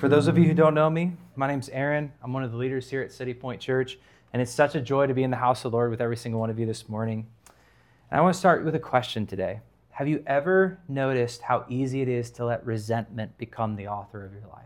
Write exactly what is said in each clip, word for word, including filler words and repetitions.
For those of you who don't know me, my name's Aaron. I'm one of the leaders here at City Point Church, and it's such a joy to be in the house of the Lord with every single one of you this morning. And I want to start with a question today. Have you ever noticed how easy it is to let resentment become the author of your life?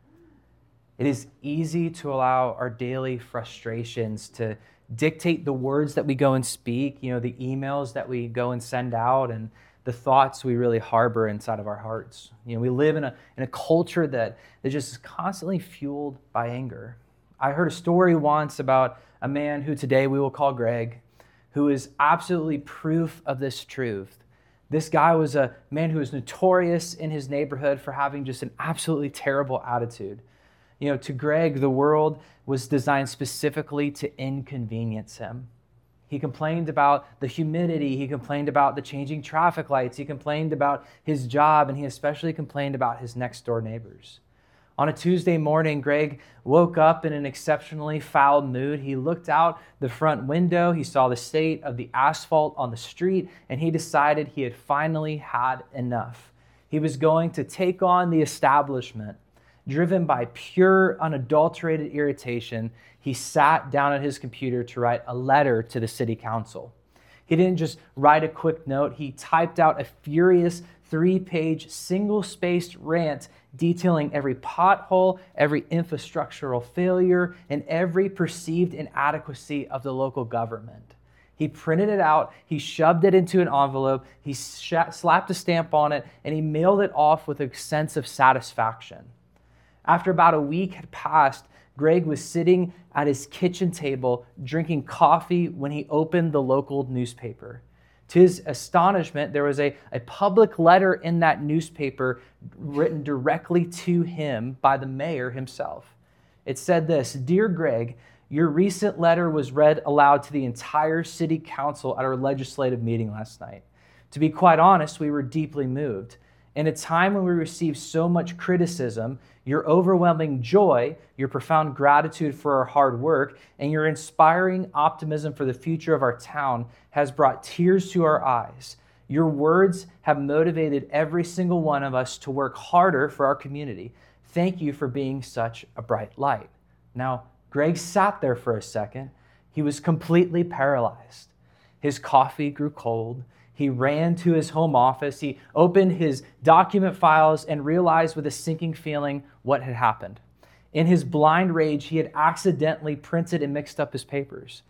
It is easy to allow our daily frustrations to dictate the words that we go and speak, you know, the emails that we go and send out, and the thoughts we really harbor inside of our hearts. You know, we live in a in a culture that, that just is constantly fueled by anger. I heard a story once about a man who today we will call Greg, who is absolutely proof of this truth. This guy was a man who was notorious in his neighborhood for having just an absolutely terrible attitude. You know, to Greg, the world was designed specifically to inconvenience him. He complained about the humidity. He complained about the changing traffic lights. He complained about his job, and he especially complained about his next door neighbors. On a Tuesday morning, Greg woke up in an exceptionally foul mood. He looked out the front window. He saw the state of the asphalt on the street, and he decided he had finally had enough. He was going to take on the establishment. Driven by pure, unadulterated irritation, he sat down at his computer to write a letter to the city council. He didn't just write a quick note. He typed out a furious three-page, single-spaced rant detailing every pothole, every infrastructural failure, and every perceived inadequacy of the local government. He printed it out, he shoved it into an envelope, he sh- slapped a stamp on it, and he mailed it off with a sense of satisfaction. After about a week had passed, Greg was sitting at his kitchen table drinking coffee when he opened the local newspaper. To his astonishment, there was a, a public letter in that newspaper written directly to him by the mayor himself. It said this: "Dear Greg, your recent letter was read aloud to the entire city council at our legislative meeting last night. To be quite honest, we were deeply moved. In a time when we receive so much criticism, your overwhelming joy, your profound gratitude for our hard work, and your inspiring optimism for the future of our town has brought tears to our eyes. Your words have motivated every single one of us to work harder for our community. Thank you for being such a bright light." Now, Greg sat there for a second. He was completely paralyzed. His coffee grew cold. He ran to his home office. He opened his document files and realized with a sinking feeling what had happened. In his blind rage, he had accidentally printed and mixed up his papers.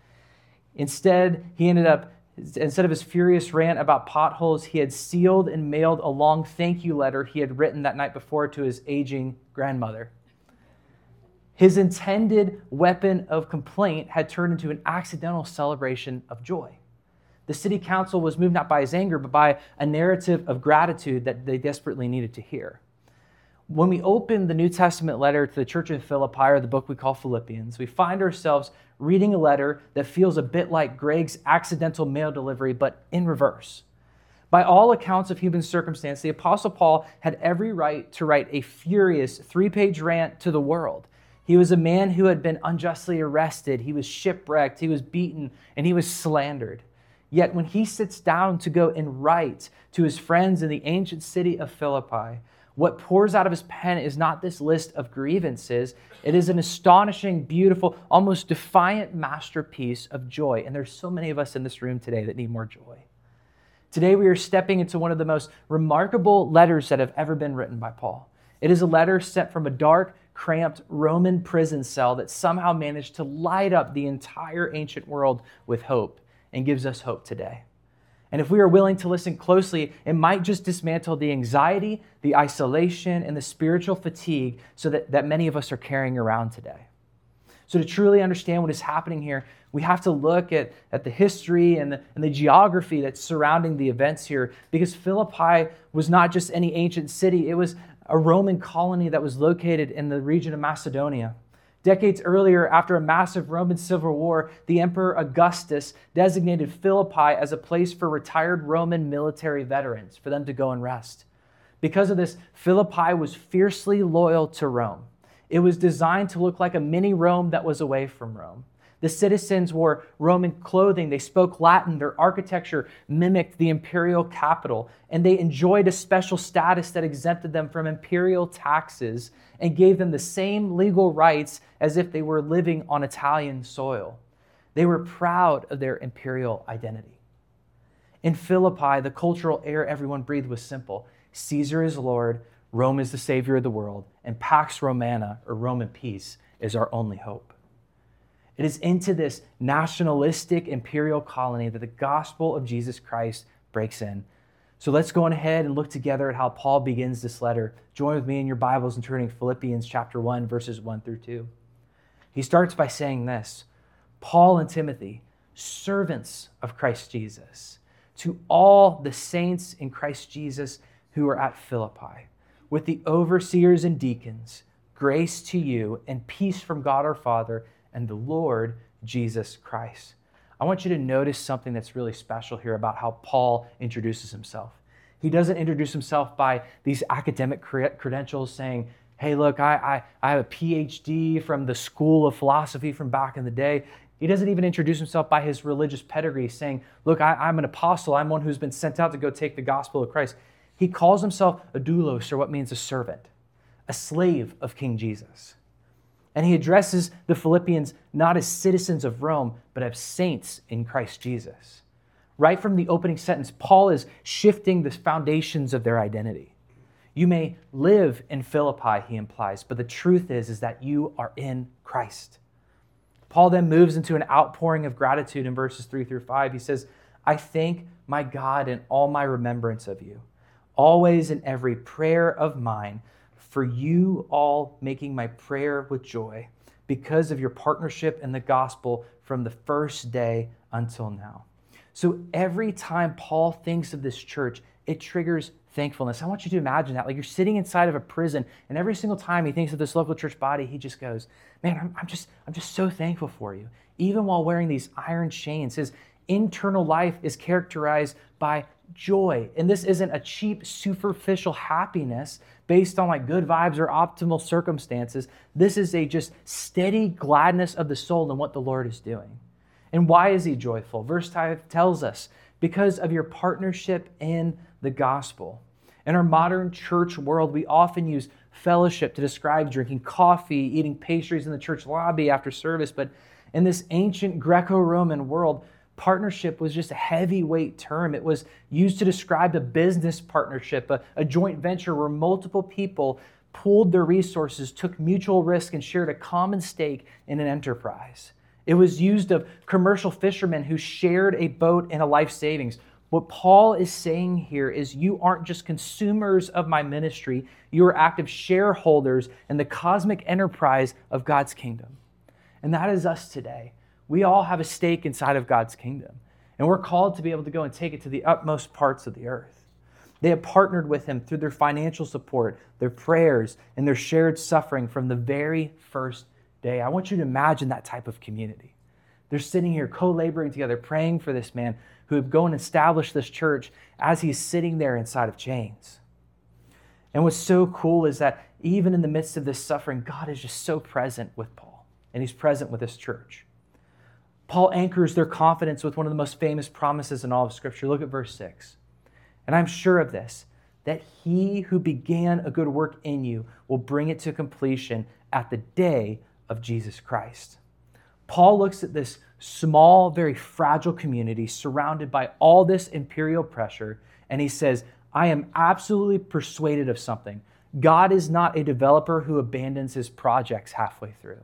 Instead, he ended up, instead of his furious rant about potholes, he had sealed and mailed a long thank you letter he had written that night before to his aging grandmother. His intended weapon of complaint had turned into an accidental celebration of joy. The city council was moved not by his anger, but by a narrative of gratitude that they desperately needed to hear. When we open the New Testament letter to the church of Philippi, or the book we call Philippians, we find ourselves reading a letter that feels a bit like Greg's accidental mail delivery, but in reverse. By all accounts of human circumstance, the Apostle Paul had every right to write a furious three-page rant to the world. He was a man who had been unjustly arrested, he was shipwrecked, he was beaten, and he was slandered. Yet when he sits down to go and write to his friends in the ancient city of Philippi, what pours out of his pen is not this list of grievances. It is an astonishing, beautiful, almost defiant masterpiece of joy. And there's so many of us in this room today that need more joy. Today we are stepping into one of the most remarkable letters that have ever been written by Paul. It is a letter sent from a dark, cramped Roman prison cell that somehow managed to light up the entire ancient world with hope, and gives us hope today. And if we are willing to listen closely, it might just dismantle the anxiety, the isolation, and the spiritual fatigue so that, that many of us are carrying around today. So to truly understand what is happening here, we have to look at, at the history and the, and the geography that's surrounding the events here, because Philippi was not just any ancient city. It was a Roman colony that was located in the region of Macedonia. Decades earlier, after a massive Roman civil war, the Emperor Augustus designated Philippi as a place for retired Roman military veterans, for them to go and rest. Because of this, Philippi was fiercely loyal to Rome. It was designed to look like a mini Rome that was away from Rome. The citizens wore Roman clothing. They spoke Latin. Their architecture mimicked the imperial capital. And they enjoyed a special status that exempted them from imperial taxes and gave them the same legal rights as if they were living on Italian soil. They were proud of their imperial identity. In Philippi, the cultural air everyone breathed was simple. Caesar is Lord, Rome is the Savior of the world, and Pax Romana, or Roman peace, is our only hope. It is into this nationalistic imperial colony that the gospel of Jesus Christ breaks in. So let's go on ahead and look together at how Paul begins this letter. Join with me in your Bibles and turning Philippians chapter one, verses one through two. He starts by saying this, Paul and Timothy, servants of Christ Jesus, to all the saints in Christ Jesus who are at Philippi, with the overseers and deacons, grace to you and peace from God our Father and the Lord Jesus Christ. I want you to notice something that's really special here about how Paul introduces himself. He doesn't introduce himself by these academic credentials saying, hey, look, I, I, I have a P H D from the School of Philosophy from back in the day. He doesn't even introduce himself by his religious pedigree saying, look, I, I'm an apostle. I'm one who's been sent out to go take the gospel of Christ. He calls himself a doulos, or what means a servant, a slave of King Jesus. And he addresses the Philippians not as citizens of Rome, but as saints in Christ Jesus. Right from the opening sentence, Paul is shifting the foundations of their identity. You may live in Philippi, he implies, but the truth is, is that you are in Christ. Paul then moves into an outpouring of gratitude in verses three through five. He says, I thank my God in all my remembrance of you, always in every prayer of mine, for you all making my prayer with joy because of your partnership in the gospel from the first day until now. So every time Paul thinks of this church, it triggers thankfulness. I want you to imagine that. Like you're sitting inside of a prison, and every single time he thinks of this local church body, he just goes, man, I'm, I'm just I'm just so thankful for you. Even while wearing these iron chains, his internal life is characterized by joy. And this isn't a cheap, superficial happiness based on like good vibes or optimal circumstances. This is a just steady gladness of the soul in what the Lord is doing. And why is he joyful? Verse five tells us, because of your partnership in the gospel. In our modern church world, we often use fellowship to describe drinking coffee, eating pastries in the church lobby after service. But in this ancient Greco-Roman world, partnership was just a heavyweight term. It was used to describe a business partnership, a, a joint venture where multiple people pooled their resources, took mutual risk, and shared a common stake in an enterprise. It was used of commercial fishermen who shared a boat and a life savings. What Paul is saying here is you aren't just consumers of my ministry, you are active shareholders in the cosmic enterprise of God's kingdom. And that is us today. We all have a stake inside of God's kingdom, and we're called to be able to go and take it to the utmost parts of the earth. They have partnered with him through their financial support, their prayers, and their shared suffering from the very first day. I want you to imagine that type of community. They're sitting here co-laboring together, praying for this man who would go and establish this church as he's sitting there inside of chains. And what's so cool is that even in the midst of this suffering, God is just so present with Paul, and he's present with this church. Paul anchors their confidence with one of the most famous promises in all of Scripture. Look at verse six. And I'm sure of this, that he who began a good work in you will bring it to completion at the day of Jesus Christ. Paul looks at this small, very fragile community surrounded by all this imperial pressure, and he says, I am absolutely persuaded of something. God is not a developer who abandons his projects halfway through.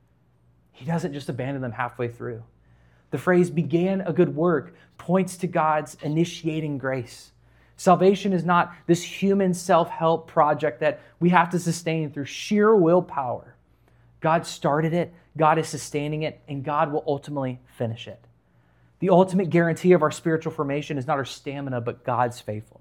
He doesn't just abandon them halfway through. The phrase began a good work points to God's initiating grace. Salvation is not this human self-help project that we have to sustain through sheer willpower. God started it, God is sustaining it, and God will ultimately finish it. The ultimate guarantee of our spiritual formation is not our stamina, but God's faithfulness.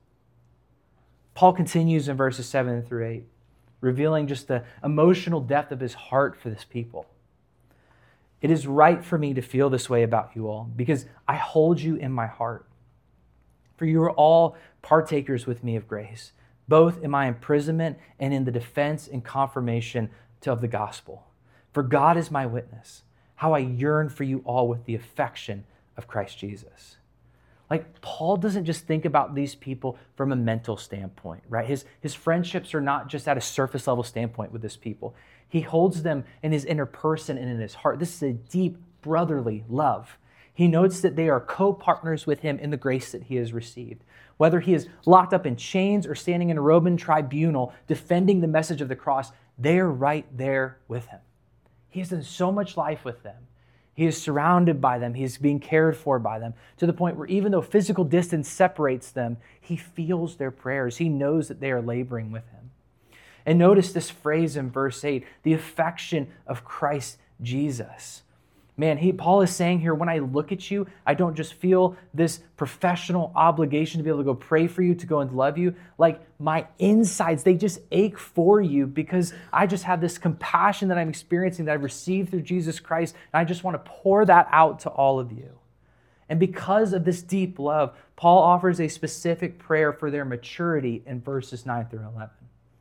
Paul continues in verses seven through eight, revealing just the emotional depth of his heart for this people. It is right for me to feel this way about you all, because I hold you in my heart. For you are all partakers with me of grace, both in my imprisonment and in the defense and confirmation of the gospel. For God is my witness, how I yearn for you all with the affection of Christ Jesus. Like, Paul doesn't just think about these people from a mental standpoint, right? His, his friendships are not just at a surface level standpoint with this people. He holds them in his inner person and in his heart. This is a deep brotherly love. He notes that they are co-partners with him in the grace that he has received. Whether he is locked up in chains or standing in a Roman tribunal defending the message of the cross, they are right there with him. He has done so much life with them. He is surrounded by them. He is being cared for by them to the point where even though physical distance separates them, he feels their prayers. He knows that they are laboring with him. And notice this phrase in verse eight, the affection of Christ Jesus. Man, he, Paul is saying here, when I look at you, I don't just feel this professional obligation to be able to go pray for you, to go and love you. Like, my insides, they just ache for you because I just have this compassion that I'm experiencing that I've received through Jesus Christ, and I just want to pour that out to all of you. And because of this deep love, Paul offers a specific prayer for their maturity in verses nine through eleven.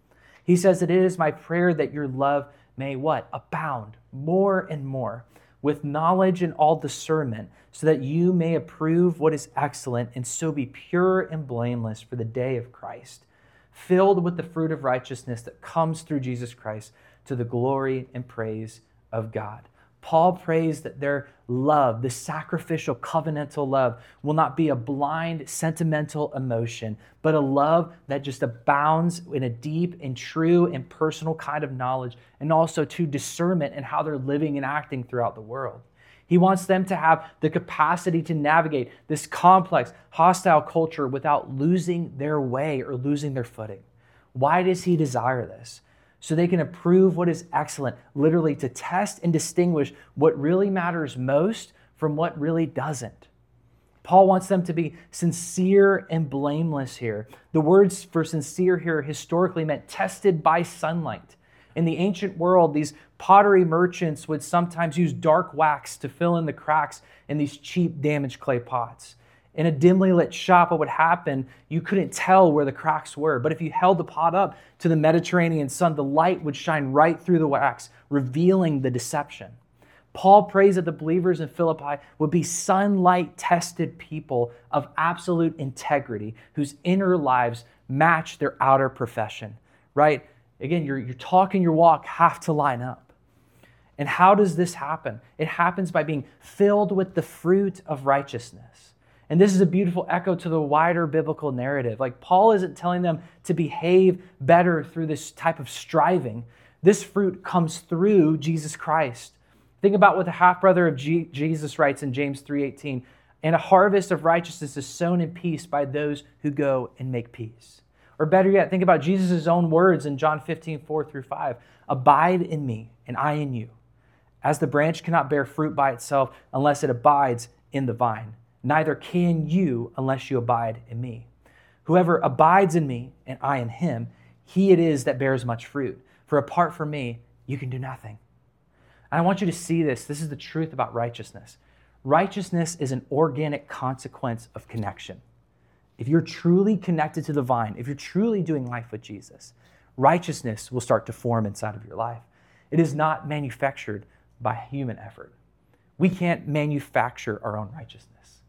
He says that it is my prayer that your love may what? Abound more and more with knowledge and all discernment, so that you may approve what is excellent and so be pure and blameless for the day of Christ, filled with the fruit of righteousness that comes through Jesus Christ to the glory and praise of God. Paul prays that their love, the sacrificial covenantal love, will not be a blind, sentimental emotion, but a love that just abounds in a deep and true and personal kind of knowledge, and also to discernment in how they're living and acting throughout the world. He wants them to have the capacity to navigate this complex, hostile culture without losing their way or losing their footing. Why does he desire this? So they can approve what is excellent, literally to test and distinguish what really matters most from what really doesn't. Paul wants them to be sincere and blameless here. The words for sincere here historically meant tested by sunlight. In the ancient world, these pottery merchants would sometimes use dark wax to fill in the cracks in these cheap, damaged clay pots. In a dimly lit shop, what would happen, you couldn't tell where the cracks were. But if you held the pot up to the Mediterranean sun, the light would shine right through the wax, revealing the deception. Paul prays that the believers in Philippi would be sunlight-tested people of absolute integrity, whose inner lives match their outer profession, right? Again, your, your talk and your walk have to line up. And how does this happen? It happens by being filled with the fruit of righteousness. And this is a beautiful echo to the wider biblical narrative. Like, Paul isn't telling them to behave better through this type of striving. This fruit comes through Jesus Christ. Think about what the half-brother of G- Jesus writes in James three eighteen. And a harvest of righteousness is sown in peace by those who go and make peace. Or better yet, think about Jesus' own words in John fifteen, four through five. Abide in me, and I in you. As the branch cannot bear fruit by itself unless it abides in the vine, neither can you unless you abide in me. Whoever abides in me and I in him, he it is that bears much fruit. For apart from me, you can do nothing. And I want you to see this. This is the truth about righteousness. Righteousness is an organic consequence of connection. If you're truly connected to the vine, if you're truly doing life with Jesus, righteousness will start to form inside of your life. It is not manufactured by human effort. We can't manufacture our own righteousness.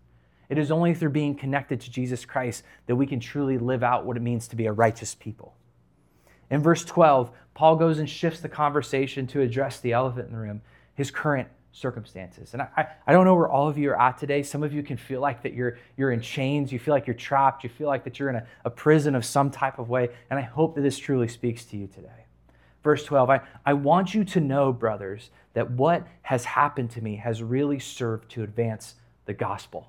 It is only through being connected to Jesus Christ that we can truly live out what it means to be a righteous people. In verse twelve, Paul goes and shifts the conversation to address the elephant in the room, his current circumstances. And I, I don't know where all of you are at today. Some of you can feel like that you're, you're in chains. You feel like you're trapped. You feel like that you're in a, a prison of some type of way. And I hope that this truly speaks to you today. Verse twelve, I, I want you to know, brothers, that what has happened to me has really served to advance the gospel.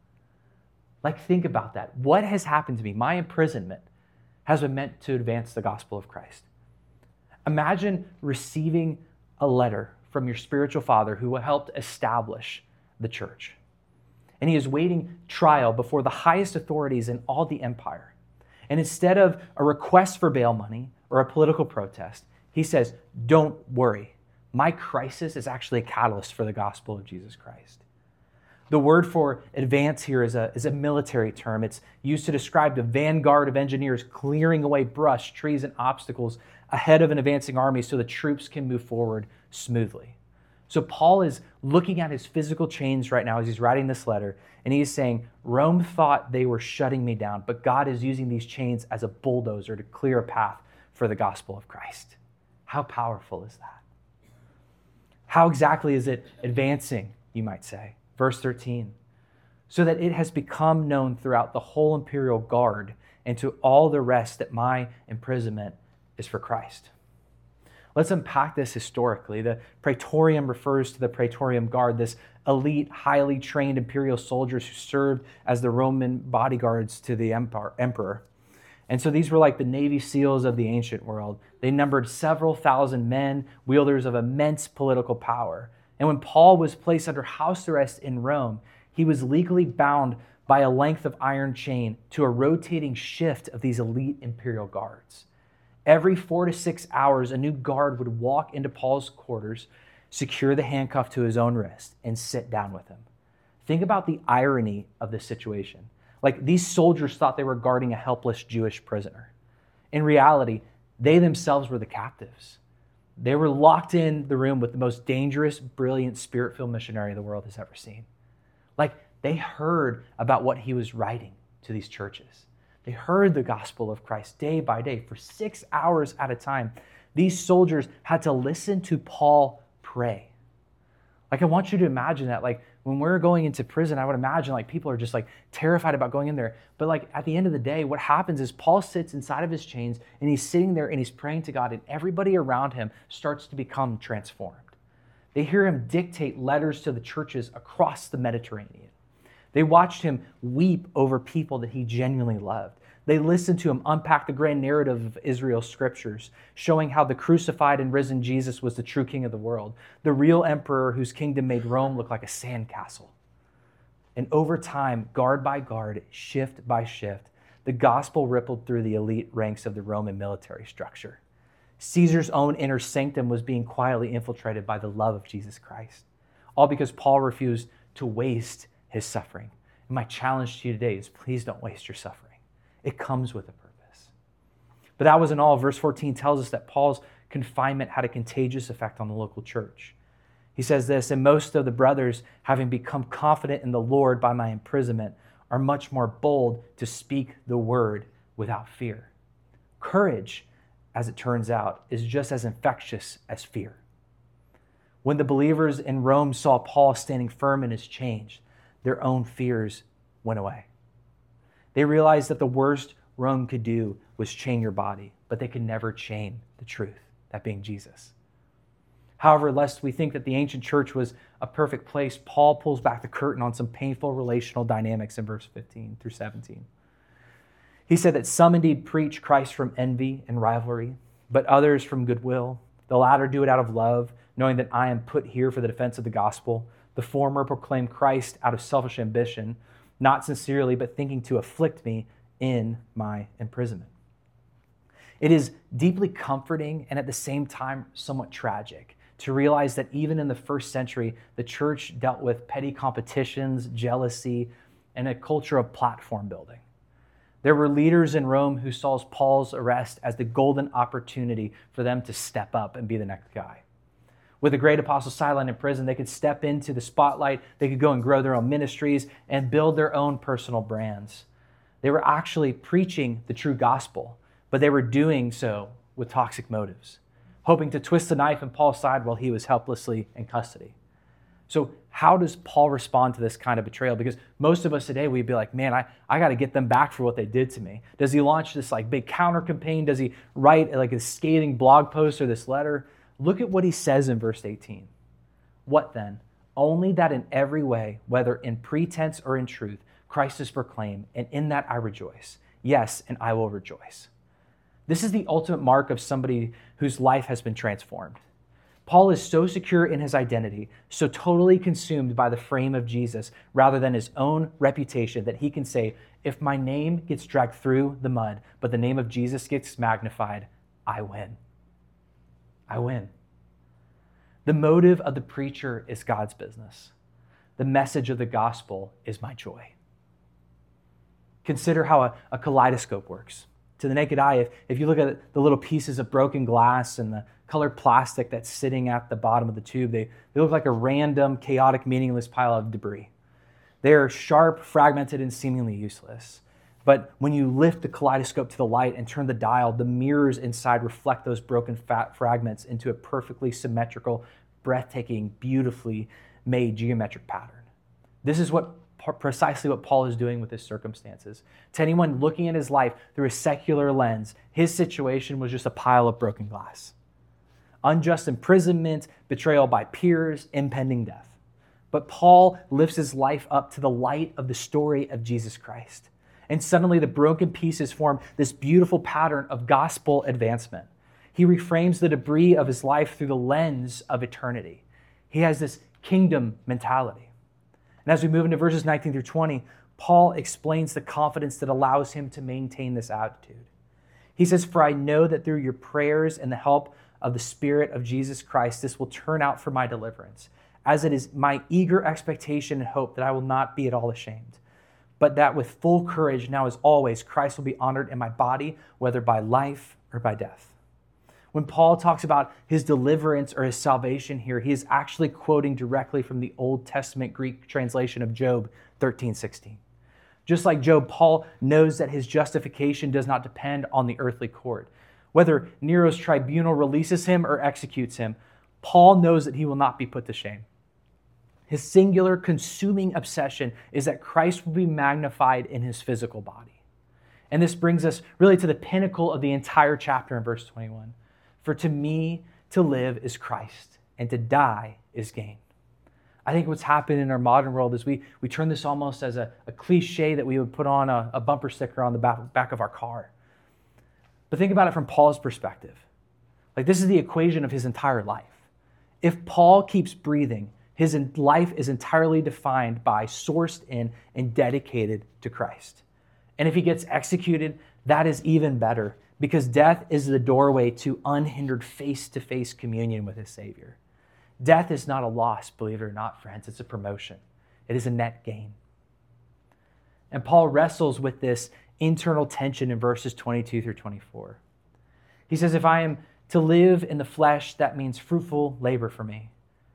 Like, think about that. What has happened to me? My imprisonment has been meant to advance the gospel of Christ. Imagine receiving a letter from your spiritual father who helped establish the church. And he is waiting trial before the highest authorities in all the empire. And instead of a request for bail money or a political protest, he says, don't worry. My crisis is actually a catalyst for the gospel of Jesus Christ. The word for advance here is a, is a military term. It's used to describe the vanguard of engineers clearing away brush, trees, and obstacles ahead of an advancing army so the troops can move forward smoothly. So Paul is looking at his physical chains right now as he's writing this letter, and he's saying, Rome thought they were shutting me down, but God is using these chains as a bulldozer to clear a path for the gospel of Christ. How powerful is that? How exactly is it advancing, you might say? Verse thirteen, so that it has become known throughout the whole imperial guard and to all the rest that my imprisonment is for Christ. Let's unpack this historically. The Praetorium refers to the Praetorium Guard, this elite, highly trained imperial soldiers who served as the Roman bodyguards to the emperor. And so these were like the Navy SEALs of the ancient world. They numbered several thousand men, wielders of immense political power. And when Paul was placed under house arrest in Rome, he was legally bound by a length of iron chain to a rotating shift of these elite imperial guards. Every four to six hours, a new guard would walk into Paul's quarters, secure the handcuff to his own wrist, and sit down with him. Think about the irony of this situation. Like, these soldiers thought they were guarding a helpless Jewish prisoner. In reality, they themselves were the captives. They were locked in the room with the most dangerous, brilliant, spirit-filled missionary the world has ever seen. Like, they heard about what he was writing to these churches. They heard the gospel of Christ day by day for six hours at a time. These soldiers had to listen to Paul pray. Like, I want you to imagine that, like, when we're going into prison, I would imagine like people are just like terrified about going in there. But like at the end of the day, what happens is Paul sits inside of his chains and he's sitting there and he's praying to God, and everybody around him starts to become transformed. They hear him dictate letters to the churches across the Mediterranean. They watched him weep over people that he genuinely loved. They listened to him unpack the grand narrative of Israel's scriptures, showing how the crucified and risen Jesus was the true king of the world, the real emperor whose kingdom made Rome look like a sandcastle. And over time, guard by guard, shift by shift, the gospel rippled through the elite ranks of the Roman military structure. Caesar's own inner sanctum was being quietly infiltrated by the love of Jesus Christ, all because Paul refused to waste his suffering. And my challenge to you today is, please don't waste your suffering. It comes with a purpose. But that wasn't all. Verse fourteen tells us that Paul's confinement had a contagious effect on the local church. He says this, and most of the brothers, having become confident in the Lord by my imprisonment, are much more bold to speak the word without fear. Courage, as it turns out, is just as infectious as fear. When the believers in Rome saw Paul standing firm in his chains, their own fears went away. They realized that the worst Rome could do was chain your body, but they could never chain the truth, that being Jesus. However, lest we think that the ancient church was a perfect place, Paul pulls back the curtain on some painful relational dynamics in verse fifteen through seventeen. He said that some indeed preach Christ from envy and rivalry, but others from goodwill. The latter do it out of love, knowing that I am put here for the defense of the gospel. The former proclaim Christ out of selfish ambition, not sincerely, but thinking to afflict me in my imprisonment. It is deeply comforting and at the same time somewhat tragic to realize that even in the first century, the church dealt with petty competitions, jealousy, and a culture of platform building. There were leaders in Rome who saw Paul's arrest as the golden opportunity for them to step up and be the next guy. With the great apostle silent in prison, they could step into the spotlight, they could go and grow their own ministries and build their own personal brands. They were actually preaching the true gospel, but they were doing so with toxic motives, hoping to twist the knife in Paul's side while he was helplessly in custody. So how does Paul respond to this kind of betrayal? Because most of us today, we'd be like, man, I, I got to get them back for what they did to me. Does he launch this like big counter campaign? Does he write like a scathing blog post or this letter? Look at what he says in verse eighteen. What then? Only that in every way, whether in pretense or in truth, Christ is proclaimed, and in that I rejoice. Yes, and I will rejoice. This is the ultimate mark of somebody whose life has been transformed. Paul is so secure in his identity, so totally consumed by the frame of Jesus rather than his own reputation, that he can say, if my name gets dragged through the mud, but the name of Jesus gets magnified, I win. I win. The motive of the preacher is God's business. The message of the gospel is my joy. Consider how a, a kaleidoscope works. to the naked eye, if, if you look at the little pieces of broken glass and the colored plastic that's sitting at the bottom of the tube, they, they look like a random, chaotic, meaningless pile of debris. They're sharp, fragmented, and seemingly useless. But when you lift the kaleidoscope to the light and turn the dial, the mirrors inside reflect those broken fat fragments into a perfectly symmetrical, breathtaking, beautifully made geometric pattern. This is what precisely what Paul is doing with his circumstances. To anyone looking at his life through a secular lens, his situation was just a pile of broken glass. Unjust imprisonment, betrayal by peers, impending death. But Paul lifts his life up to the light of the story of Jesus Christ. And suddenly the broken pieces form this beautiful pattern of gospel advancement. He reframes the debris of his life through the lens of eternity. He has this kingdom mentality. And as we move into verses nineteen through twenty, Paul explains the confidence that allows him to maintain this attitude. He says, "For I know that through your prayers and the help of the Spirit of Jesus Christ, this will turn out for my deliverance, as it is my eager expectation and hope that I will not be at all ashamed, but that with full courage, now as always, Christ will be honored in my body, whether by life or by death." When Paul talks about his deliverance or his salvation here, he is actually quoting directly from the Old Testament Greek translation of Job thirteen sixteen. Just like Job, Paul knows that his justification does not depend on the earthly court. Whether Nero's tribunal releases him or executes him, Paul knows that he will not be put to shame. His singular, consuming obsession is that Christ will be magnified in his physical body. And this brings us really to the pinnacle of the entire chapter in verse twenty-one. "For to me to live is Christ, and to die is gain." I think what's happened in our modern world is we, we turn this almost as a, a cliche that we would put on a, a bumper sticker on the back, back of our car. But think about it from Paul's perspective. Like, this is the equation of his entire life. If Paul keeps breathing, his life is entirely defined by, sourced in, and dedicated to Christ. And if he gets executed, that is even better, because death is the doorway to unhindered face-to-face communion with his Savior. Death is not a loss, believe it or not, friends. It's a promotion. It is a net gain. And Paul wrestles with this internal tension in verses twenty-two through twenty-four. He says, "If I am to live in the flesh, that means fruitful labor for me.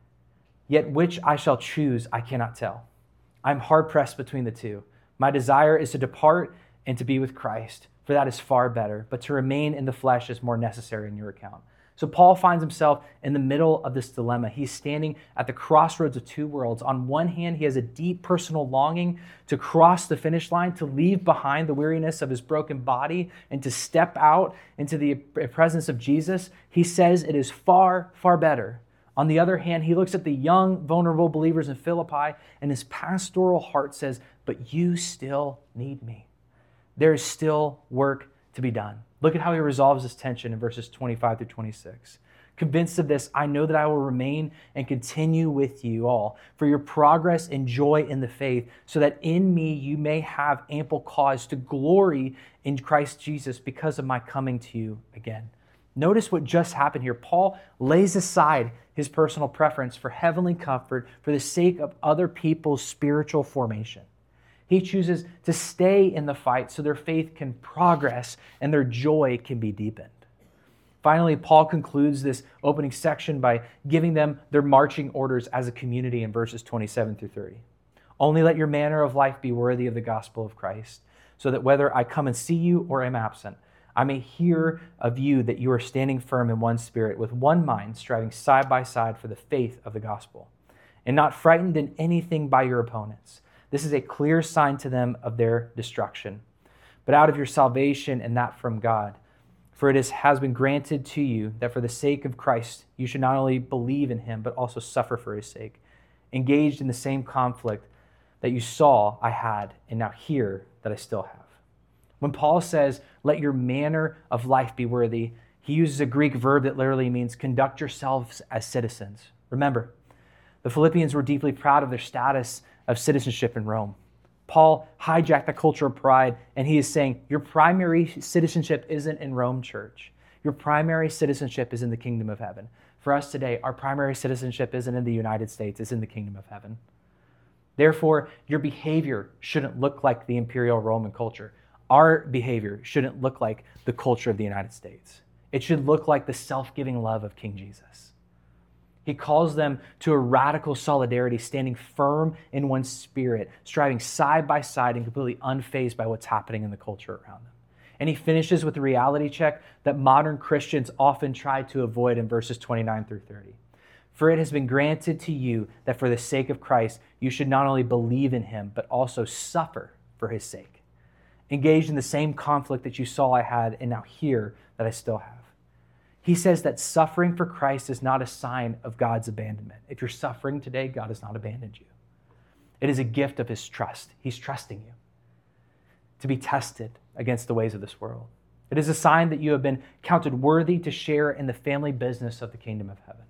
Yet which I shall choose, I cannot tell. I'm hard-pressed between the two. My desire is to depart and to be with Christ, for that is far better, but to remain in the flesh is more necessary in your account." So Paul finds himself in the middle of this dilemma. He's standing at the crossroads of two worlds. On one hand, he has a deep personal longing to cross the finish line, to leave behind the weariness of his broken body, and to step out into the presence of Jesus. He says it is far, far better. On the other hand, he looks at the young, vulnerable believers in Philippi, and his pastoral heart says, "But you still need me. There is still work to be done." Look at how he resolves this tension in verses twenty-five through twenty-six. "Convinced of this, I know that I will remain and continue with you all for your progress and joy in the faith, so that in me you may have ample cause to glory in Christ Jesus because of my coming to you again." Notice what just happened here. Paul lays aside his personal preference for heavenly comfort for the sake of other people's spiritual formation. He chooses to stay in the fight so their faith can progress and their joy can be deepened. Finally, Paul concludes this opening section by giving them their marching orders as a community in verses twenty-seven through thirty. "Only let your manner of life be worthy of the gospel of Christ, so that whether I come and see you or am absent, I may hear of you that you are standing firm in one spirit, with one mind, striving side by side for the faith of the gospel, and not frightened in anything by your opponents. This is a clear sign to them of their destruction, but out of your salvation, and that from God. For it is, has been granted to you that for the sake of Christ, you should not only believe in him, but also suffer for his sake, engaged in the same conflict that you saw I had, and now hear that I still have." When Paul says, "Let your manner of life be worthy," he uses a Greek verb that literally means conduct yourselves as citizens. Remember, the Philippians were deeply proud of their status of citizenship in Rome. Paul hijacked the culture of pride, and he is saying, your primary citizenship isn't in Rome, church. Your primary citizenship is in the kingdom of heaven. For us today, our primary citizenship isn't in the United States, it's in the kingdom of heaven. Therefore, your behavior shouldn't look like the imperial Roman culture. Our behavior shouldn't look like the culture of the United States. It should look like the self-giving love of King Jesus. He calls them to a radical solidarity, standing firm in one spirit, striving side by side and completely unfazed by what's happening in the culture around them. And he finishes with the reality check that modern Christians often try to avoid in verses twenty-nine through thirty. For it has been granted to you that for the sake of Christ, you should not only believe in him, but also suffer for his sake. Engaged in the same conflict that you saw I had and now hear that I still have. He says that suffering for Christ is not a sign of God's abandonment. If you're suffering today, God has not abandoned you. It is a gift of his trust. He's trusting you to be tested against the ways of this world. It is a sign that you have been counted worthy to share in the family business of the kingdom of heaven.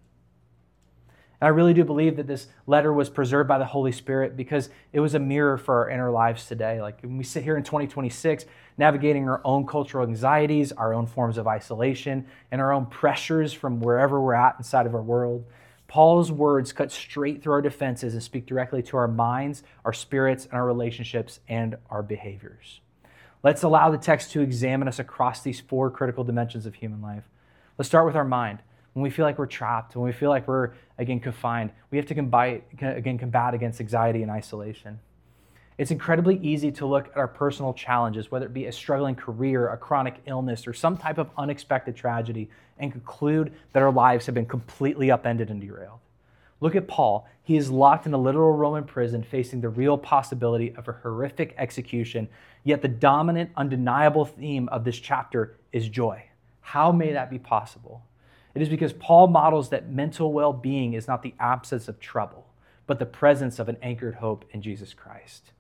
And I really do believe that this letter was preserved by the Holy Spirit because it was a mirror for our inner lives today. Like when we sit here in twenty twenty-six, navigating our own cultural anxieties, our own forms of isolation, and our own pressures from wherever we're at inside of our world, Paul's words cut straight through our defenses and speak directly to our minds, our spirits, and our relationships and our behaviors. Let's allow the text to examine us across these four critical dimensions of human life. Let's start with our mind. When we feel like we're trapped, when we feel like we're, again, confined, we have to combat, again, combat against anxiety and isolation. It's incredibly easy to look at our personal challenges, whether it be a struggling career, a chronic illness, or some type of unexpected tragedy, and conclude that our lives have been completely upended and derailed. Look at Paul. He is locked in a literal Roman prison, facing the real possibility of a horrific execution, yet the dominant, undeniable theme of this chapter is joy. How may that be possible? It is because Paul models that mental well-being is not the absence of trouble, but the presence of an anchored hope in Jesus Christ.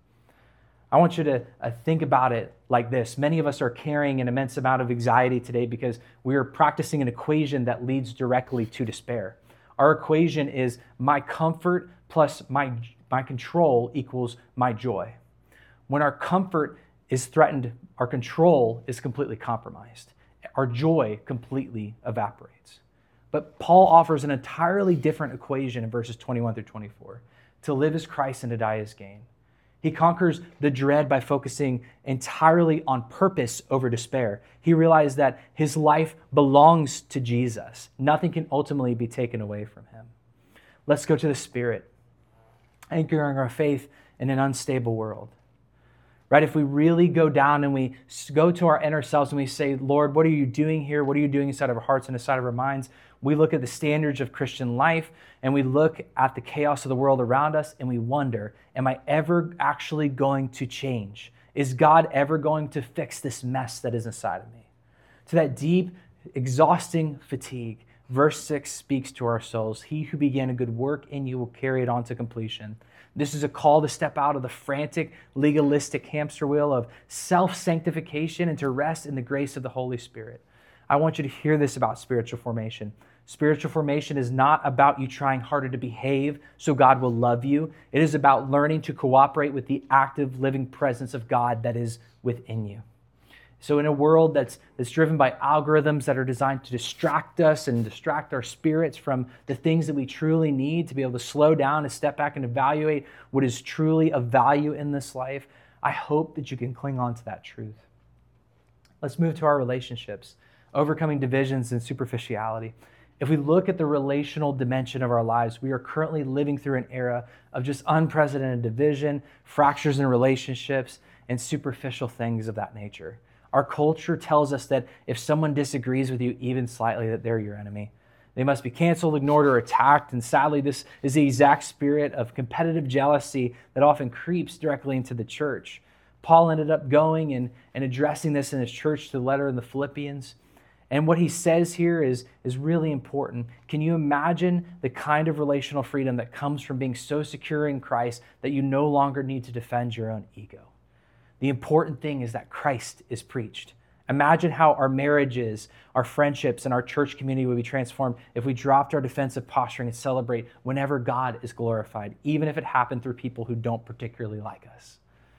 I want you to uh, think about it like this. Many of us are carrying an immense amount of anxiety today because we are practicing an equation that leads directly to despair. Our equation is my comfort plus my, my control equals my joy. When our comfort is threatened, our control is completely compromised. Our joy completely evaporates. But Paul offers an entirely different equation in verses twenty-one through twenty-four. To live is Christ and to die is gain. He conquers the dread by focusing entirely on purpose over despair. He realized that his life belongs to Jesus. Nothing can ultimately be taken away from him. Let's go to the Spirit, anchoring our faith in an unstable world. Right? If we really go down and we go to our inner selves and we say, Lord, what are you doing here? What are you doing inside of our hearts and inside of our minds? We look at the standards of Christian life and we look at the chaos of the world around us and we wonder, am I ever actually going to change? Is God ever going to fix this mess that is inside of me? To that deep, exhausting fatigue, verse six speaks to our souls. He who began a good work in you will carry it on to completion. This is a call to step out of the frantic, legalistic hamster wheel of self-sanctification and to rest in the grace of the Holy Spirit. I want you to hear this about spiritual formation. Spiritual formation is not about you trying harder to behave so God will love you. It is about learning to cooperate with the active, living presence of God that is within you. So in a world that's, that's driven by algorithms that are designed to distract us and distract our spirits from the things that we truly need to be able to slow down and step back and evaluate what is truly of value in this life, I hope that you can cling on to that truth. Let's move to our relationships, overcoming divisions and superficiality. If we look at the relational dimension of our lives, we are currently living through an era of just unprecedented division, fractures in relationships, and superficial things of that nature. Our culture tells us that if someone disagrees with you even slightly, that they're your enemy. They must be canceled, ignored, or attacked. And sadly, this is the exact spirit of competitive jealousy that often creeps directly into the church. Paul ended up going and, and addressing this in his church to the letter in the Philippians. And what he says here is, is really important. Can you imagine the kind of relational freedom that comes from being so secure in Christ that you no longer need to defend your own ego? The important thing is that Christ is preached. Imagine how our marriages, our friendships, and our church community would be transformed if we dropped our defensive posturing and celebrate whenever God is glorified, even if it happened through people who don't particularly like us.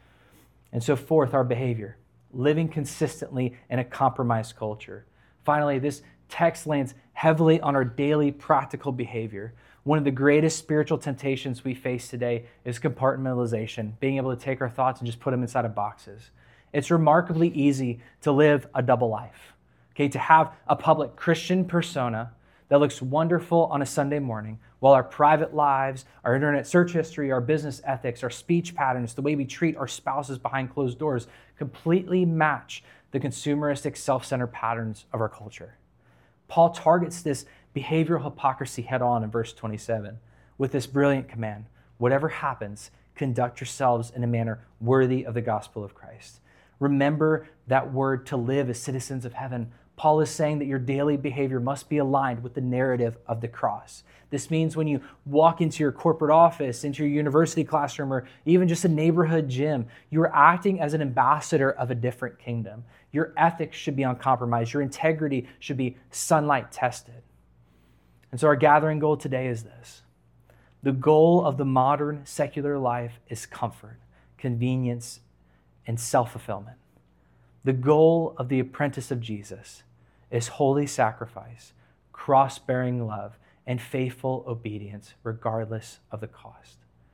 And so fourth, our behavior, living consistently in a compromised culture. Finally, this text lands heavily on our daily practical behavior. One of the greatest spiritual temptations we face today is compartmentalization, being able to take our thoughts and just put them inside of boxes. It's remarkably easy to live a double life, okay? To have a public Christian persona that looks wonderful on a Sunday morning, while our private lives, our internet search history, our business ethics, our speech patterns, the way we treat our spouses behind closed doors completely match the consumeristic, self-centered patterns of our culture. Paul targets this behavioral hypocrisy head on in verse twenty-seven with this brilliant command: whatever happens, conduct yourselves in a manner worthy of the gospel of Christ. Remember that word to live as citizens of heaven. Paul is saying that your daily behavior must be aligned with the narrative of the cross. This means when you walk into your corporate office, into your university classroom, or even just a neighborhood gym, you are acting as an ambassador of a different kingdom. Your ethics should be uncompromised. Your integrity should be sunlight tested. And so our gathering goal today is this. The goal of the modern secular life is comfort, convenience, and self-fulfillment. The goal of the apprentice of Jesus is holy sacrifice, cross-bearing love, and faithful obedience, regardless of the cost.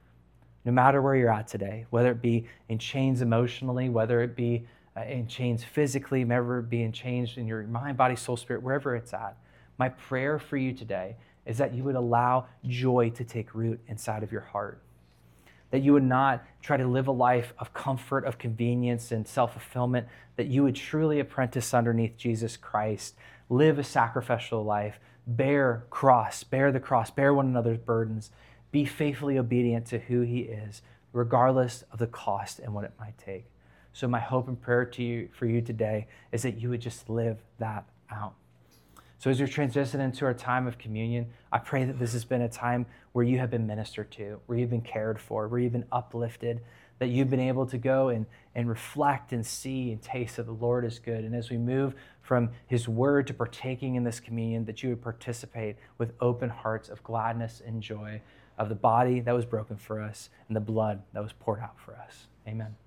No matter where you're at today, whether it be in chains emotionally, whether it be uh, in chains physically, whether it be in chains in your mind, body, soul, spirit, wherever it's at, my prayer for you today is that you would allow joy to take root inside of your heart. That you would not try to live a life of comfort, of convenience, and self-fulfillment, that you would truly apprentice underneath Jesus Christ, live a sacrificial life, bear cross, bear the cross, bear one another's burdens, be faithfully obedient to who he is, regardless of the cost and what it might take. So my hope and prayer to you for you today is that you would just live that out. So as you're transitioning into our time of communion, I pray that this has been a time where you have been ministered to, where you've been cared for, where you've been uplifted, that you've been able to go and, and reflect and see and taste that the Lord is good. And as we move from his word to partaking in this communion, that you would participate with open hearts of gladness and joy of the body that was broken for us and the blood that was poured out for us. Amen.